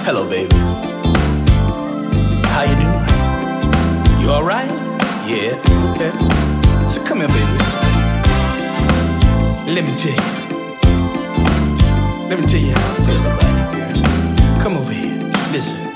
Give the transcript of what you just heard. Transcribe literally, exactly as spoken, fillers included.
Hello, baby. How you doing? You alright? Yeah, okay. So come here, baby. Let me tell you. Let me tell you how I feel about it, girl. Come over here. Listen.